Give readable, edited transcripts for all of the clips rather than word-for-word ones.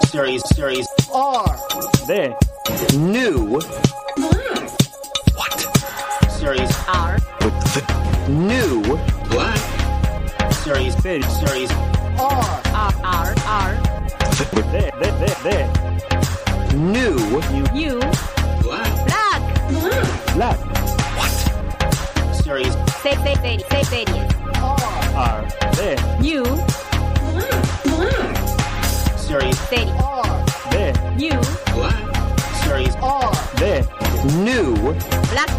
Series R. D. New. What? Series R. New. What? Series R. D. New. U. Black. Black. What? Series Series. R. D. U. Series Series. D. U. Black. Series D. New. Black.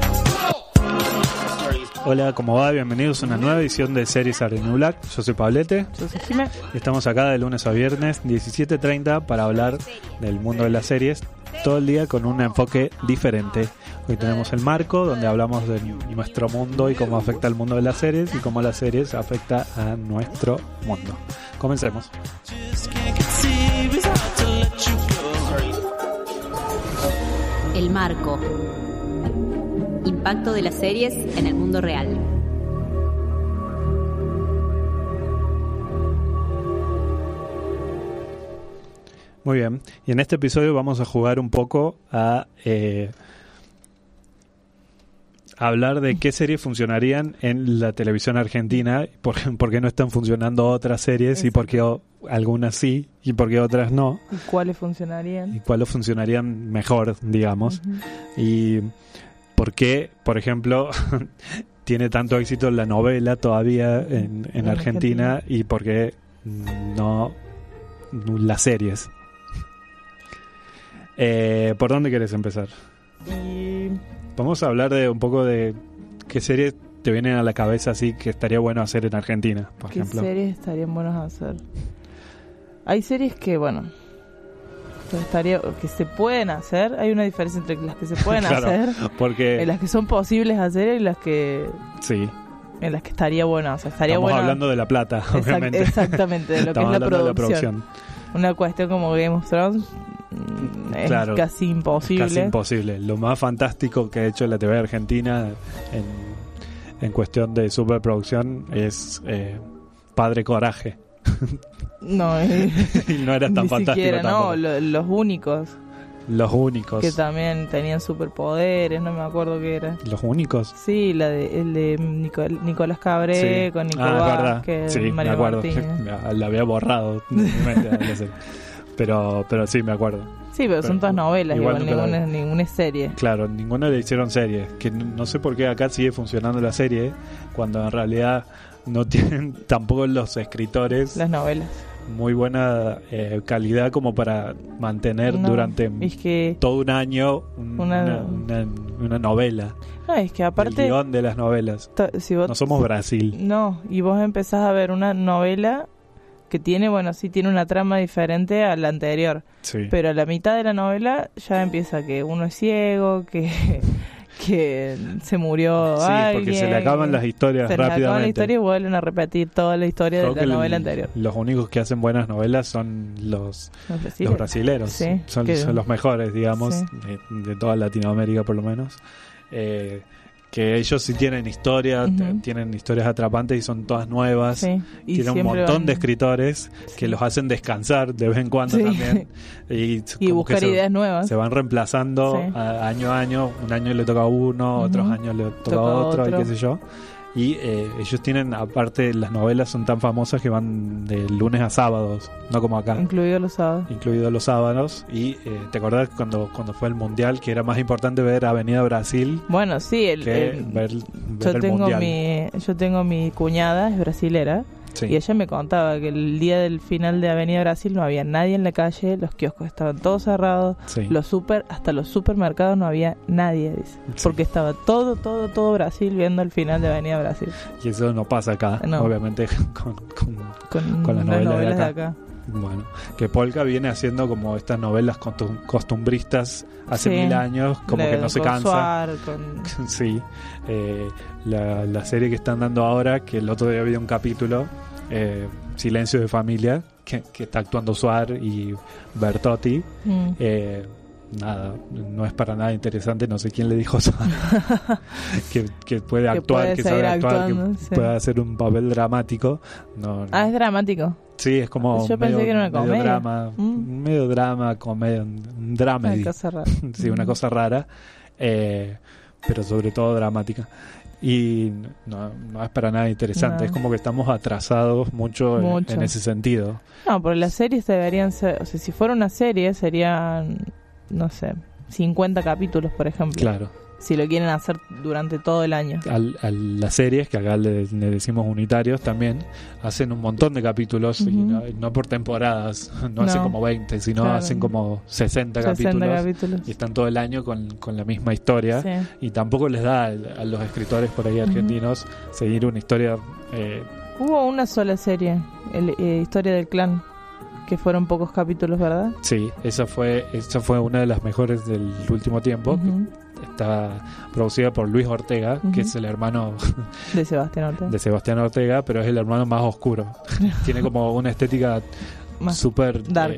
Series Hola, ¿cómo va? Bienvenidos a una nueva edición de Series R New Black. Yo soy Pablete. Yo soy Jimé. Estamos acá de lunes a viernes, 17:30, para hablar del mundo de las series, todo el día con un enfoque diferente. Hoy tenemos el marco, donde hablamos de nuestro mundo y cómo afecta el mundo de las series y cómo las series afecta a nuestro mundo. Comencemos. El marco. Impacto de las series en el mundo real. Muy bien, y en este episodio vamos a jugar un poco a hablar de qué series funcionarían en la televisión argentina, por qué no están funcionando otras series y por qué algunas sí y por qué otras no. ¿Y cuáles funcionarían? Y cuáles funcionarían mejor, digamos. Y por qué, por ejemplo, tiene tanto éxito la novela todavía en Argentina y por qué no las series. ¿Por dónde querés empezar? Vamos a hablar de un poco de qué series te vienen a la cabeza así que estaría bueno hacer en Argentina, por ejemplo. ¿Qué series estarían buenas a hacer? Hay series que, que se pueden hacer. Hay una diferencia entre las que se pueden Claro, hacer, porque las que son posibles hacer y las que sí, en las que estaría bueno hacer. Estaría estamos bueno hablando de la plata, obviamente. Exactamente, de lo que Estamos es la hablando de producción. Una cuestión como Game of Thrones es Claro, casi imposible. Casi imposible. Lo más fantástico que ha hecho la TV argentina en cuestión de superproducción es Padre Coraje. No, Y no era tan ni fantástico siquiera, tampoco. no, los únicos Los únicos. que también tenían superpoderes, no me acuerdo qué era. Los únicos. Sí, el de Nicolás Cabré Sí. con Nico es verdad. Vázquez, Sí, me Mario acuerdo. Martínez. La había borrado de mi mente, la serie. Pero sí, me acuerdo. Sí, pero son todas novelas, igual igual nunca la ninguna es serie. Claro, ninguna le hicieron serie. Que no sé por qué acá sigue funcionando la serie, cuando en realidad no tienen tampoco los escritores Las novelas. muy buena calidad como para mantener No, durante es que todo un año Una- una novela. no, es que El aparte guión de las novelas. si vos No somos Brasil. no, y vos empezás a ver una novela que tiene, sí tiene una trama diferente a la anterior, Sí. pero a la mitad de la novela ya empieza que uno es ciego, que se murió Sí, alguien, porque se le acaban las historias se les acaban la rápidamente. historia y vuelven a repetir toda la historia Creo de que la novela anterior. los únicos que hacen buenas novelas son los brasileros. Sí, son los mejores, digamos, Sí. de toda Latinoamérica por lo menos. Que ellos sí tienen historia, Ujú. tienen historias atrapantes y son todas nuevas. Sí, y Tienen un siempre montón van- de escritores que Sí. los hacen descansar de vez en cuando Sí. también. Y, y como buscar que ideas nuevas. se van reemplazando Sí. año a año. Un año le toca a uno, Ujú. otros años le toca Toca a otro, otro. y qué sé yo. Y ellos tienen, aparte, las novelas son tan famosas que van de lunes a sábados, no como acá, Incluidos los sábados. incluidos los sábados. Y ¿te acordás cuando fue el Mundial que era más importante ver Avenida Brasil Bueno, sí, que ver yo el tengo Mundial? yo tengo mi cuñada, es brasilera, Sí. y ella me contaba que el día del final de Avenida Brasil no había nadie en la calle, los kioscos estaban todos cerrados, Sí. hasta los supermercados no había nadie, dice, Sí. porque estaba todo Brasil viendo el final de Avenida Brasil. Y eso no pasa acá, No. obviamente, con Con las las novelas de acá. de acá. Bueno, que Polka viene haciendo como estas novelas costumbristas hace Sí. 1000 años, como La que de no se Don cansa. Suar, con- Sí, la serie que están dando ahora, que el otro día había un capítulo, Silencio de Familia, que está actuando Suar y Bertotti, nada, no es para nada interesante. No sé quién le dijo eso. que puede actuar, puede que sabe seguir actuar, actuando, que sí. puede hacer un papel dramático. No, Ah, es dramático. sí, es como Yo pensé que era una medio comedia. drama, medio drama, comedia, un dramedy. Una cosa rara. Sí, una cosa rara, pero sobre todo dramática. Y no es para nada interesante. No. Es como que estamos atrasados mucho. Mucho. En ese sentido. No, pero las series deberían ser... O sea, si fuera una serie, serían, no sé, 50 capítulos, por ejemplo. Claro. Si lo quieren hacer durante todo el año. A las series, que acá le decimos unitarios también, hacen un montón de capítulos, y no por temporadas, no hacen como 20, sino claro. hacen como 60 60 capítulos. capítulos. Y están todo el año con la misma historia. Sí. Y tampoco les da a los escritores por ahí argentinos seguir una historia. Hubo una sola serie, Historia del Clan, que fueron pocos capítulos, ¿verdad? Sí, esa fue una de las mejores del último tiempo. Ujú. Está producida por Luis Ortega, que es el hermano De Sebastián Ortega. de Sebastián Ortega, pero es el hermano más oscuro. Tiene como una estética Más súper dark.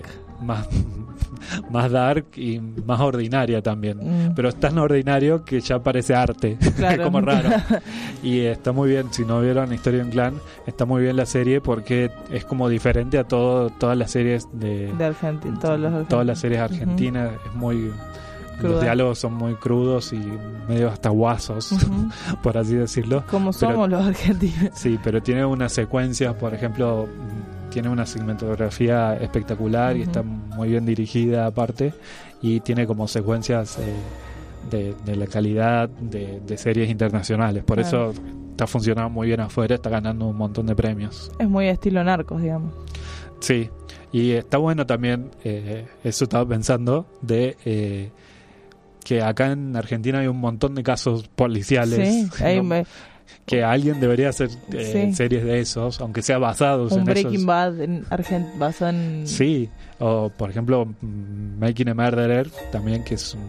más dark y más ordinaria también. Pero es tan ordinario que ya parece arte. Claro. Es como raro. Y está muy bien. Si no vieron Historia de un Clan, está muy bien la serie porque es como diferente a todas las series De Argentina. todas las series argentinas. Es muy... Cruda. Los diálogos son muy crudos y medio hasta guasos, por así decirlo. Como somos los argentinos. Sí, pero tiene unas secuencias, por ejemplo, tiene una cinematografía espectacular y está muy bien dirigida aparte, y tiene como secuencias de la calidad de series internacionales. Por eso está funcionando muy bien afuera, está ganando un montón de premios. Es muy estilo Narcos, digamos. Sí, y está bueno también, eso estaba pensando, de... que acá en Argentina hay un montón de casos policiales. Sí, ahí ¿no? Que alguien debería hacer Sí. series de esos, aunque sea basados un en Breaking esos. Bad basado en... Sí, o por ejemplo Making a Murderer, también, que es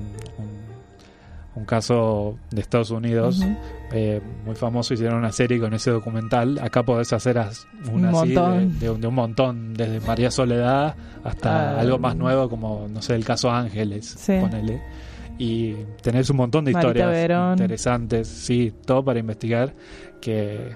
un caso de Estados Unidos, muy famoso. Hicieron una serie con ese documental. Acá podés hacer una Un así montón. de un montón, desde María Soledad hasta algo más nuevo como, no sé, el caso Ángeles, Sí. ponele. Y tenés un montón de Marita historias Verón. interesantes, sí, todo para investigar. Que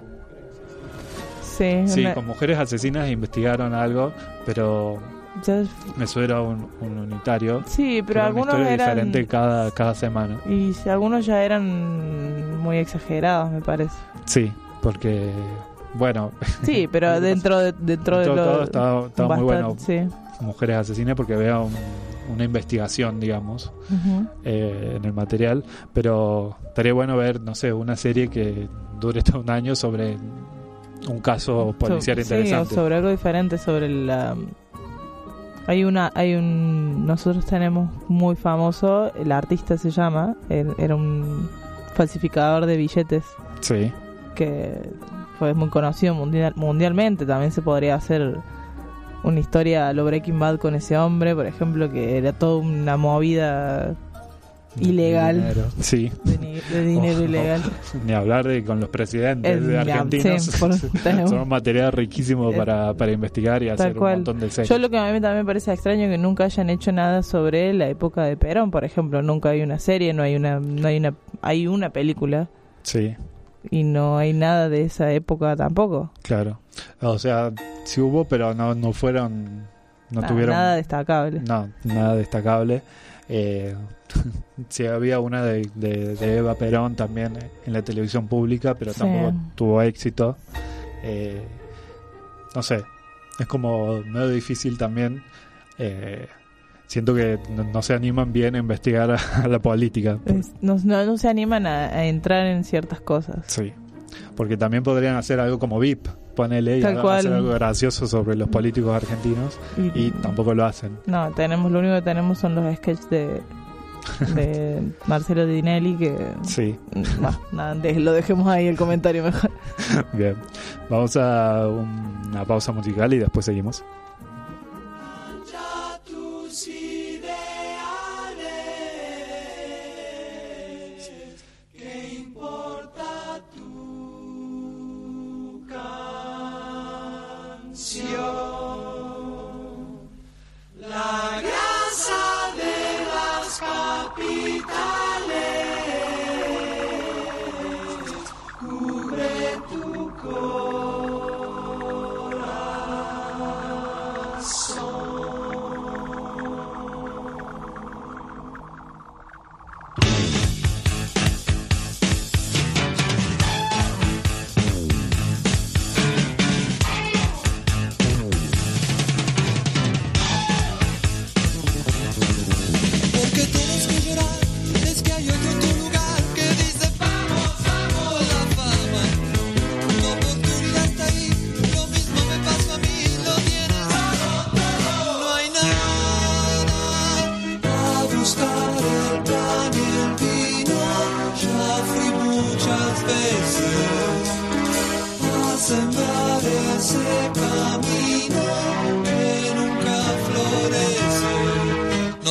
Sí, con mujeres asesinas investigaron algo, pero eso era un unitario. Sí, pero Era una algunos historia eran... diferente cada semana. Y algunos ya eran muy exagerados, me parece. Sí, porque bueno, Sí, pero dentro de todo lo... estaba muy bastante, bueno. Sí. Mujeres asesinas, porque veo una investigación, digamos, en el material, pero estaría bueno ver, no sé, una serie que dure todo un año sobre un caso policial interesante. Sí, o sobre algo diferente, sobre la... Nosotros tenemos muy famoso, el artista se llama, era un falsificador de billetes Sí, que fue muy conocido mundialmente. También se podría hacer una historia a lo Breaking Bad con ese hombre, por ejemplo, que era toda una movida ilegal. Dinero. Sí. De dinero ilegal. Ni hablar de con los presidentes de argentinos. Sí, son un material riquísimo para investigar y Tal hacer cual. un montón de series. Yo lo que a mí también me parece extraño que nunca hayan hecho nada sobre la época de Perón, por ejemplo. Nunca hay una serie, hay una película Sí, y no hay nada de esa época tampoco. claro. O sea, sí hubo, pero no fueron, no tuvieron nada destacable. No, nada destacable. Sí, había una de Eva Perón también en la televisión pública, pero Sí. tampoco tuvo éxito. No sé, es como medio difícil también. Siento que no se animan bien a investigar a la política. No se animan a entrar en ciertas cosas. Sí, porque también podrían hacer algo como VIP, ponele, y Tal cual. hacer algo gracioso sobre los políticos argentinos, y tampoco lo hacen. No, lo único que tenemos son los sketches de Marcelo Tinelli, que Sí, lo dejemos ahí el comentario mejor. bien. Vamos a una pausa musical y después seguimos. La grasa de las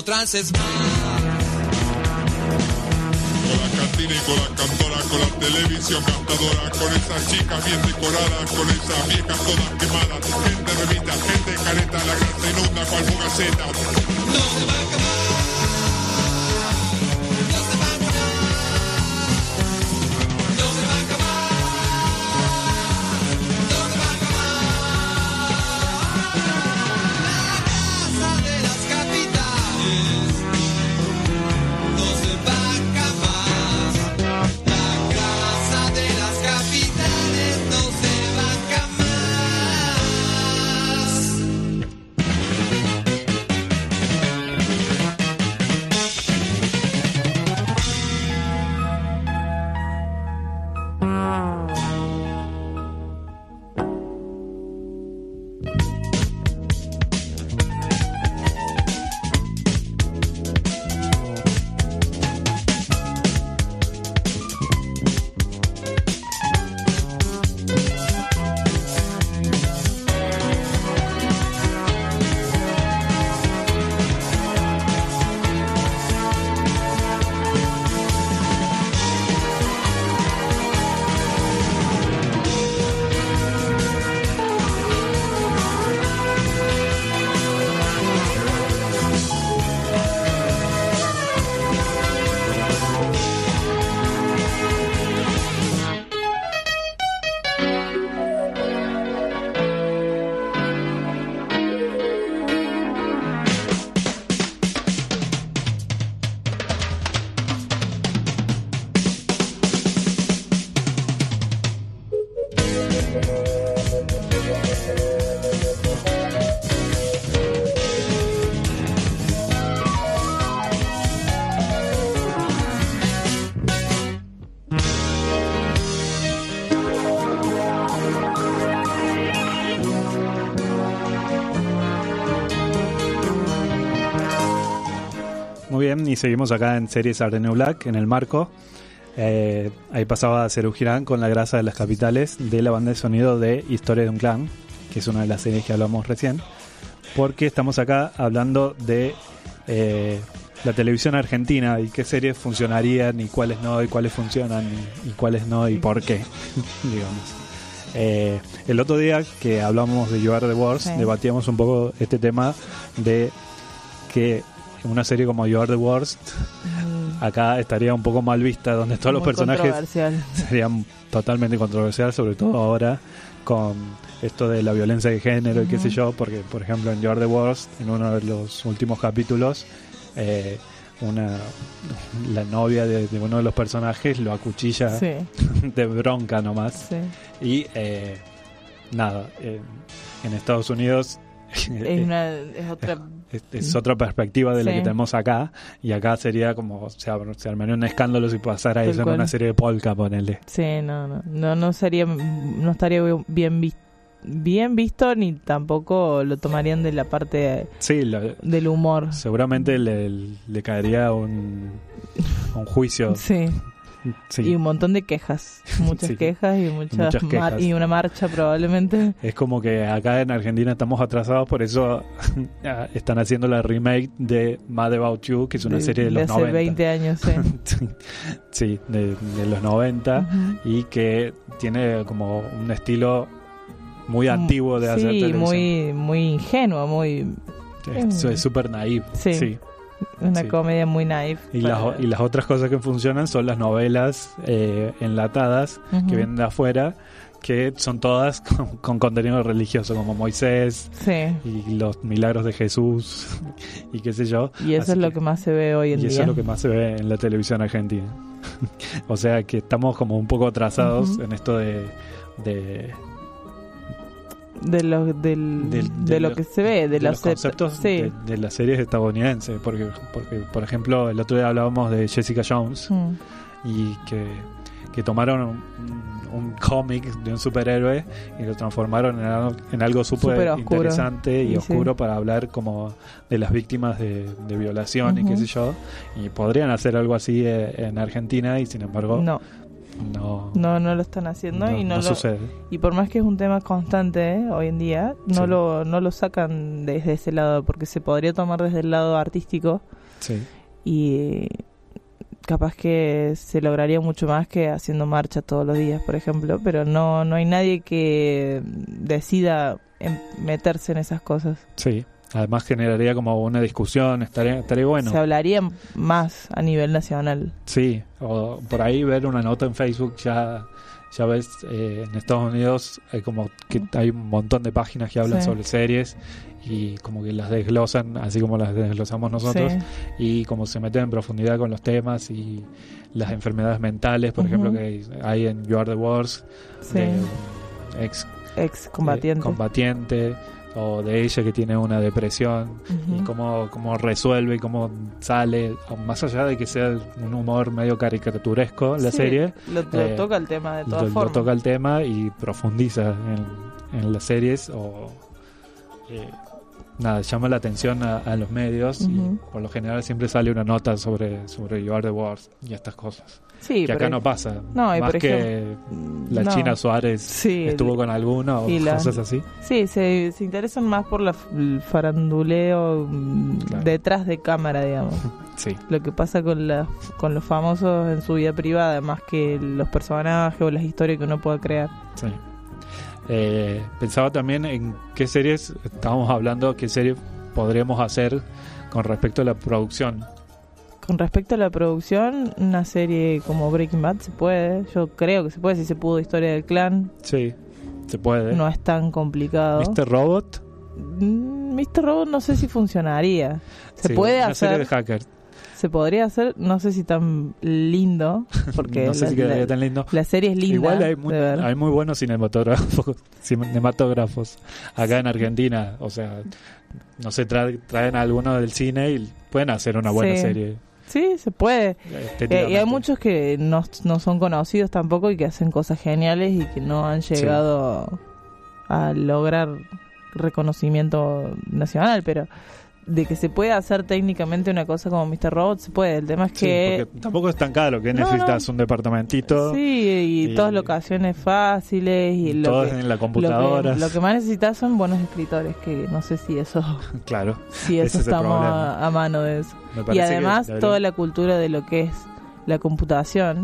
no trances más. Con la cantina y con la cantora, con la televisión cantadora, con esas chicas bien decoradas, con esas viejas todas quemadas, gente remita, gente careta, la grasa inunda cual fugaceta. No se va a acabar. No se va a acabar. No se va a acabar. No se va a acabar. La casa de las capitales no se va a acabar. La casa de las capitales no se va a Muy bien, y seguimos acá en Series Are the New Black, en el marco. Ahí pasaba Serú Girán con La grasa de las capitales, de la banda de sonido de Historia de un clan, que es una de las series que hablamos recién, porque estamos acá hablando de la televisión argentina y qué series funcionarían y cuáles no, y cuáles funcionan y cuáles no y por qué, digamos. El otro día que hablamos de You Are the Worst, sí, debatíamos un poco este tema de que una serie como You Are the Worst acá estaría un poco mal vista, donde todos los personajes serían totalmente controversiales, sobre todo ahora con esto de la violencia de género y qué sé yo, porque por ejemplo en You Are the Worst, en uno de los últimos capítulos, la novia de uno de los personajes lo acuchilla, sí, de bronca nomás, sí, y nada, en Estados Unidos es otra perspectiva de la, sí, que tenemos acá, y acá sería como se armaría un escándalo si pasara eso en una serie de polka, ponele. Sí, no sería, no estaría bien visto, ni tampoco lo tomarían de la parte, sí, del humor. Seguramente le caería un juicio. Sí. Sí. Y un montón de quejas, muchas, sí, quejas y muchas quejas. Y una marcha probablemente. Es como que acá en Argentina estamos atrasados, por eso están haciendo la remake de Mad About You, que es una serie de los hace 90. 20 años, sí. Sí, de los 90, uh-huh, y que tiene como un estilo muy antiguo de hacer televisión. Sí, muy ingenuo, muy... Es súper naive, sí. Sí. Una, sí, comedia muy naif. Y las otras cosas que funcionan son las novelas enlatadas, uh-huh, que vienen de afuera, que son todas con contenido religioso, como Moisés, sí, y los milagros de Jesús y qué sé yo. Y eso es lo que más se ve hoy en día. Y eso es lo que más se ve en la televisión argentina. O sea que estamos como un poco atrasados, uh-huh, en esto de lo que se ve, de los conceptos, sí, de las series estadounidenses, porque por ejemplo el otro día hablábamos de Jessica Jones, y que tomaron un cómic de un superhéroe y lo transformaron en algo súper interesante y oscuro, sí, para hablar como de las víctimas de violación, uh-huh, y qué sé yo, y podrían hacer algo así en Argentina, y sin embargo no lo están haciendo y no sucede. Y por más que es un tema constante hoy en día, no lo sacan desde ese lado, porque se podría tomar desde el lado artístico. Sí. Y capaz que se lograría mucho más que haciendo marcha todos los días, por ejemplo, pero no hay nadie que decida meterse en esas cosas. Sí. Además generaría como una discusión, estaría bueno. Se hablaría más a nivel nacional. Sí, o por ahí ver una nota en Facebook, ya ves, en Estados Unidos hay como que hay un montón de páginas que hablan sobre series y como que las desglosan, así como las desglosamos nosotros, y como se meten en profundidad con los temas y las enfermedades mentales, por ejemplo, que hay en You Are the Worst, de un ex combatiente, o de ella que tiene una depresión, y cómo resuelve y cómo sale, más allá de que sea un humor medio caricaturesco la serie, lo toca el tema de todas formas. Lo toca el tema y profundiza en las series, o llama la atención a los medios, y por lo general siempre sale una nota sobre You Are the Worst y estas cosas. Sí, que acá no pasa. No, más que la China Suárez estuvo con alguno o cosas así. Sí, se interesan más por el faranduleo detrás de cámara, digamos. Sí. Lo que pasa con los famosos en su vida privada, más que los personajes o las historias que uno pueda crear. Sí. Pensaba también en qué series estábamos hablando, qué series podríamos hacer con respecto a la producción. Con respecto a la producción, una serie como Breaking Bad se puede. Yo creo que se puede, si se pudo Historia del Clan. Sí, se puede. No es tan complicado. ¿Mr. Robot? Mr. Robot no sé si funcionaría. Se puede hacer. Una serie de hackers. Se podría hacer, no sé si tan lindo, porque no sé si quedaría tan lindo. La serie es linda. Igual hay muy buenos cinematógrafos acá en Argentina. O sea, no sé, traen a alguno del cine y pueden hacer una buena serie. Sí, se puede. Y hay muchos que no son conocidos tampoco y que hacen cosas geniales y que no han llegado a lograr reconocimiento nacional, pero de que se puede hacer técnicamente una cosa como Mr. Robot, se puede. El tema es que porque tampoco es tan caro, que necesitas un departamentito. Sí, y todas locaciones fáciles y todas en la computadora. Lo que más necesitas son buenos escritores, que no sé si eso si eso estamos a mano de eso. Y además toda la cultura de lo que es la computación.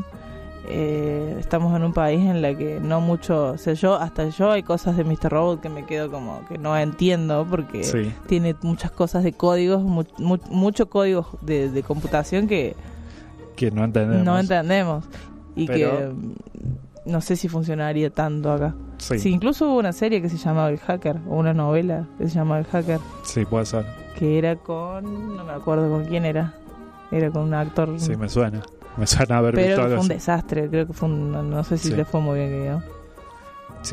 Estamos en un país en la que no mucho, o sea, yo hay cosas de Mr. Robot que me quedo como que no entiendo, porque tiene muchas cosas de códigos, mucho código de computación que no entendemos y que no sé si funcionaría tanto acá. Sí, incluso hubo una serie que se llamaba El Hacker, o una novela que se llamaba El Hacker. Sí, puede ser. Que era no me acuerdo con quién era con un actor. Sí, me suena haber visto algo. Pero fue un desastre, creo que fue no sé si le fue muy bien, digamos. Sí.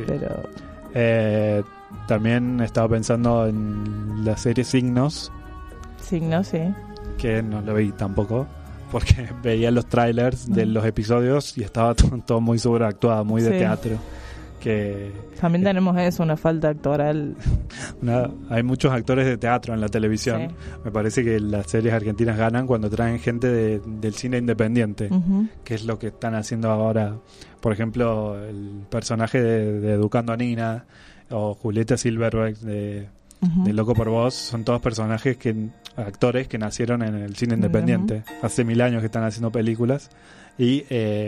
Pero también estaba pensando en la serie Signos. Signos, sí. Que no lo vi tampoco, porque veía los trailers de los episodios y estaba todo muy sobreactuado, muy de teatro. Que también tenemos eso, una falta actoral. Hay muchos actores de teatro en la televisión. Me parece que las series argentinas ganan cuando traen gente del cine independiente, que es lo que están haciendo ahora. Por ejemplo, el personaje de Educando a Nina, o Julieta Silverberg de Loco por Vos, son todos personajes actores que nacieron en el cine independiente. Hace 1000 años que están haciendo películas y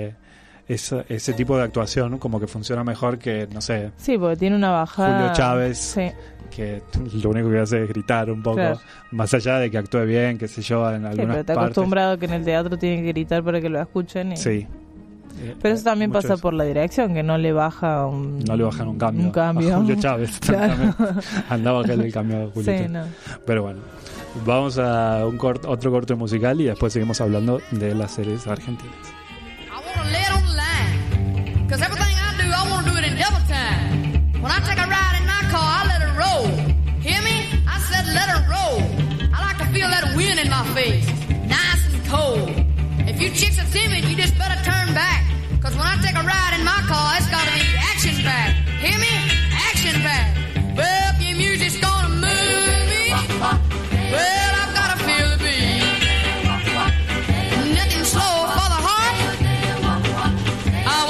ese tipo de actuación como que funciona mejor que, no sé, porque tiene una bajada. Julio Chávez, que lo único que hace es gritar un poco, más allá de que actúe bien, qué sé yo, en algunas pero está partes. Acostumbrado que en el teatro tiene que gritar para que lo escuchen pero eso también pasa por la dirección, que no le bajan un cambio a Julio Chávez. Andaba acá el cambio a Julio. Pero bueno, vamos a otro corte musical y después seguimos hablando de las series argentinas. Cause everything I do, I want to do it in double time. When I take a ride in my car, I let it roll. Hear me? I said let it roll. I like to feel that wind in my face, nice and cold. If you chicks are timid, you just better turn back. Cause when I take a ride in my car, it's gotta be action packed. Hear me? Action packed. Well, if your music's gonna move me, well, I've gotta feel the beat. Nothing slow for the heart. I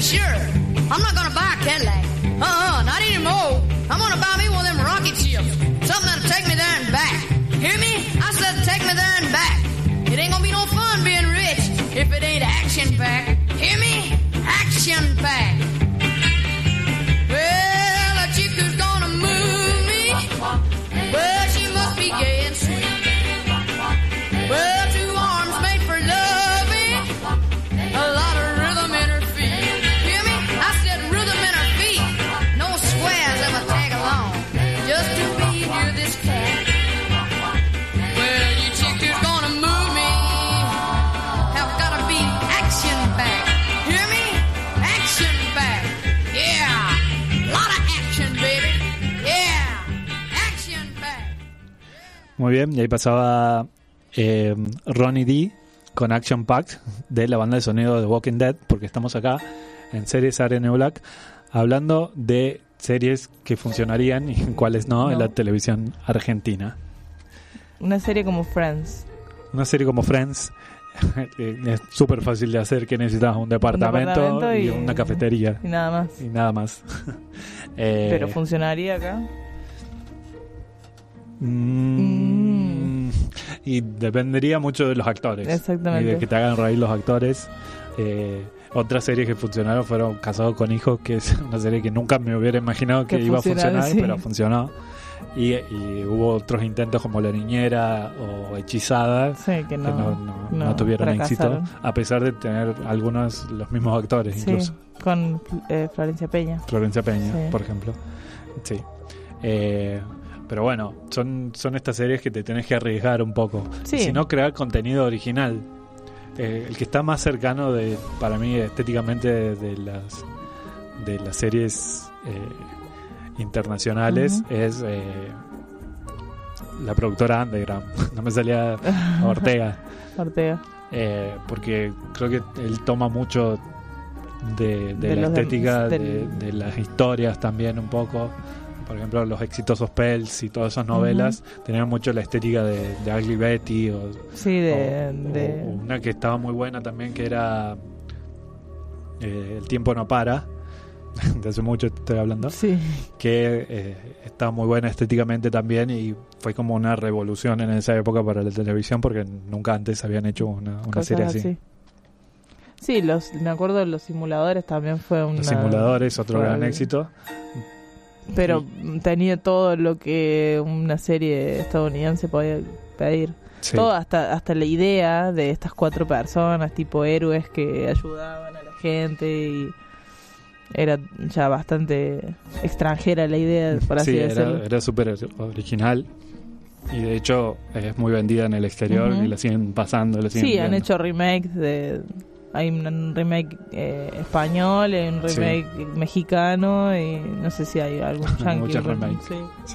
for sure. I'm not gonna buy a Cadillac. Not anymore. I'm gonna buy me one of them rocket ships. Something that'll take me there and back. Hear me? I said take me there and back. It ain't gonna be no fun being rich if it ain't action-packed. Hear me? Action-packed. Well, a chick who's gonna move me. Well, she must be gay and sweet. Well, two arms made for loving. A lot of rhythm in her feet. Hear me? I said rhythm in her feet. No squares ever tag along. Just to be near this cat. Well, you chick who's gonna move me have gotta be action-packed. Hear me? Action-packed. Yeah. Lot of action, baby. Yeah. Action-packed. Muy bien, y ahí pasaba Ronnie D con Action Packed de la banda de sonido de Walking Dead, porque estamos acá en Series ARN Black hablando de series que funcionarían y cuáles no en la televisión argentina. Una serie como Friends. Una serie como Friends es súper fácil de hacer, que necesitas un departamento y una cafetería y nada más. Pero funcionaría acá. Y dependería mucho de los actores. Exactamente. Y de que te hagan reír los actores. Otras series que funcionaron fueron Casados con Hijos, que es una serie que nunca me hubiera imaginado que iba a funcionar, sí. Pero funcionó. Y hubo otros intentos como La Niñera o Hechizada, sí, que no tuvieron fracasaron. éxito, a pesar de tener algunos los mismos actores, sí, incluso. Con Florencia Peña, sí. Por ejemplo. Sí. Pero bueno, son estas series que te tenés que arriesgar un poco. Sí. Y si no, crear contenido original. El que está más cercano para mí estéticamente de las series internacionales es la productora Underground. No me salía Ortega. Porque creo que él toma mucho de la estética, de las historias también un poco. Por ejemplo, los exitosos Pels y todas esas novelas tenían mucho la estética de Ugly Betty o una que estaba muy buena también, que era El tiempo no para, de hace mucho estoy hablando, sí, que estaba muy buena estéticamente también y fue como una revolución en esa época para la televisión, porque nunca antes habían hecho una serie así. Sí, me acuerdo de Los Simuladores también fue Los Simuladores, otro gran éxito. Pero tenía todo lo que una serie estadounidense podía pedir. Sí. Todo, hasta la idea de estas 4 personas, tipo héroes que ayudaban a la gente, y era ya bastante extranjera la idea, por así decirlo. Era súper original. Y de hecho es muy vendida en el exterior y la siguen pasando. Han hecho remakes hay un remake español, un remake mexicano, y no sé si hay algún yankee. Muchos remakes. Sí.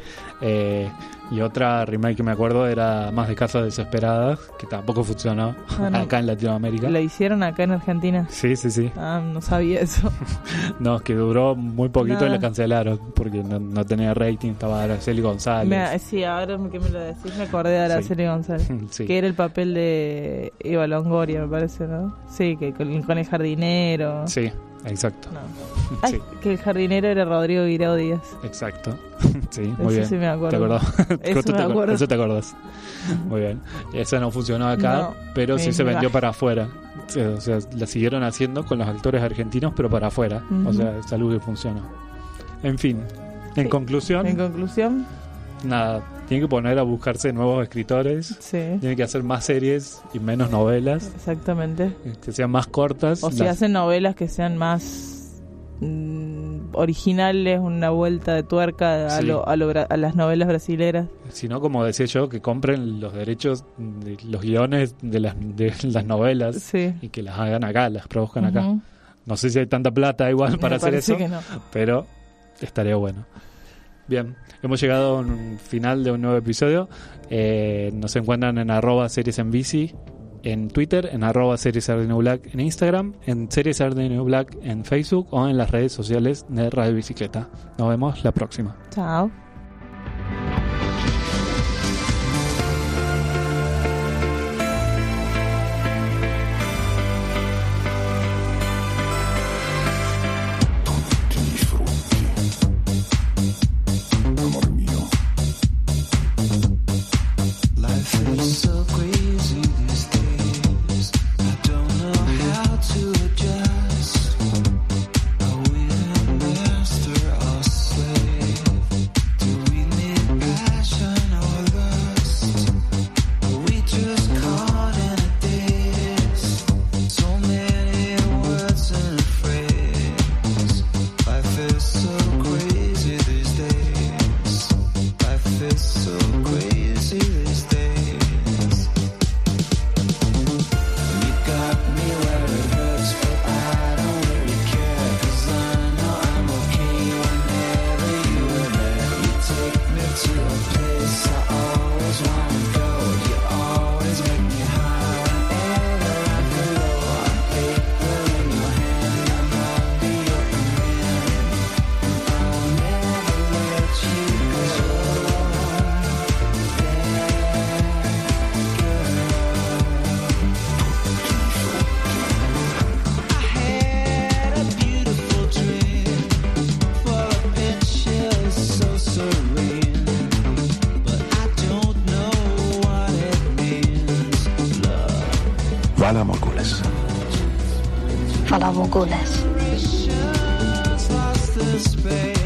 Y otra remake que me acuerdo era Más de Casas Desesperadas, que tampoco funcionó acá en Latinoamérica. ¿La hicieron acá en Argentina? Sí. No sabía eso. No, es que duró muy poquito y la cancelaron porque no tenía rating. Estaba Araceli González. Sí, ahora que me lo decís me acordé de Araceli González, sí. Que era el papel de Eva Longoria, me parece, ¿no? Sí, que con el jardinero. Sí, exacto. Sí. Que el jardinero era Rodrigo Guirao Díaz. Exacto. Sí, muy bien. Sí, me acuerdo. ¿Te acordás? Eso te acordás. Muy bien. Esa no funcionó acá, pero sí se vendió para afuera. O sea, la siguieron haciendo con los actores argentinos, pero para afuera. O sea, es algo que funcionó. En fin, en conclusión, nada, tiene que poner a buscarse nuevos escritores. Sí. Tiene que hacer más series y menos novelas. Exactamente. Que sean más cortas. O si hacen novelas que sean más originales, una vuelta de tuerca a las novelas brasileras. Si no, como decía yo, que compren los derechos de los guiones de las novelas y que las hagan acá, las produzcan acá. No sé si hay tanta plata igual para hacer eso, pero estaría bueno. Bien, hemos llegado a un final de un nuevo episodio. Nos encuentran en @seriesenbici en Twitter, en @seriesardinoblack en Instagram, en seriesardinoblack en Facebook o en las redes sociales de Radio Bicicleta. Nos vemos la próxima. Chao. Fala Morgulis. Fala Morgulis. Lost the space.